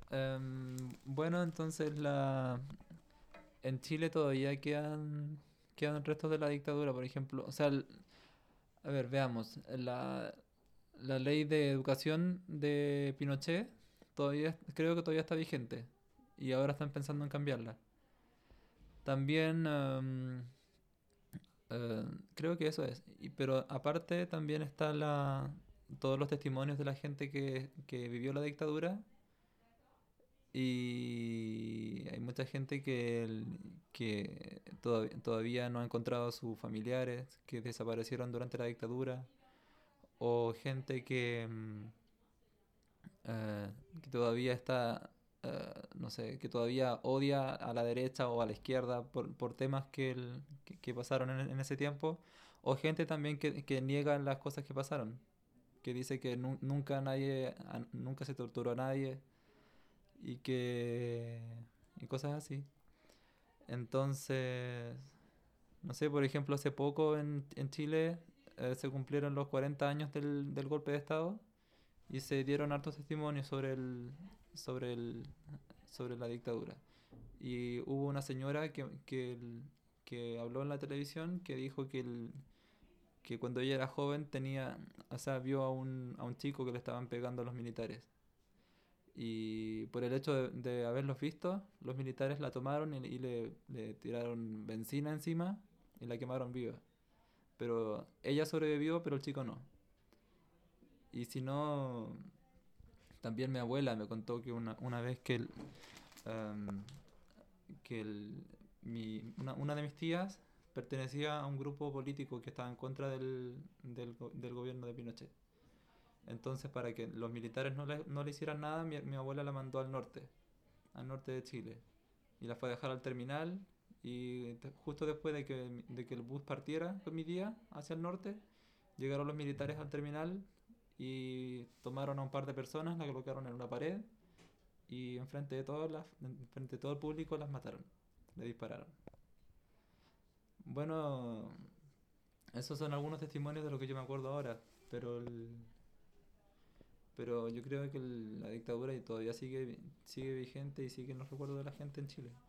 Bueno, entonces en Chile todavía quedan restos de la dictadura, por ejemplo. O sea, a ver, veamos. La ley de educación de Pinochet creo que todavía está vigente. Y ahora están pensando en cambiarla. También creo que eso es. Pero aparte también está todos los testimonios de la gente que vivió la dictadura. Y hay mucha gente que todavía no ha encontrado a sus familiares que desaparecieron durante la dictadura. O gente que todavía está, no sé, que todavía odia a la derecha o a la izquierda por temas que pasaron en ese tiempo. O gente también que niega las cosas que pasaron. Que dice que nunca se torturó a nadie y que y cosas así. Entonces, no sé, por ejemplo, hace poco en Chile se cumplieron los 40 años del golpe de Estado y se dieron hartos testimonios sobre el, sobre la dictadura. Y hubo una señora que habló en la televisión que dijo que cuando ella era joven o sea, vio a un chico que le estaban pegando a los militares. Y por el hecho de haberlos visto, los militares la tomaron y le tiraron benzina encima y la quemaron viva. Pero ella sobrevivió, pero el chico no. Y si no, también mi abuela me contó que una vez em, que una de mis tías pertenecía a un grupo político que estaba en contra del gobierno de Pinochet. Entonces, para que los militares no le hicieran nada, mi abuela la mandó al norte de Chile. Y la fue a dejar al terminal y justo después de que el bus partiera con mi tía hacia el norte, llegaron los militares al terminal y tomaron a un par de personas, las colocaron en una pared y enfrente de todo el público las mataron, le dispararon. Bueno, esos son algunos testimonios de lo que yo me acuerdo ahora, pero yo creo que la dictadura todavía sigue vigente y sigue en los recuerdos de la gente en Chile.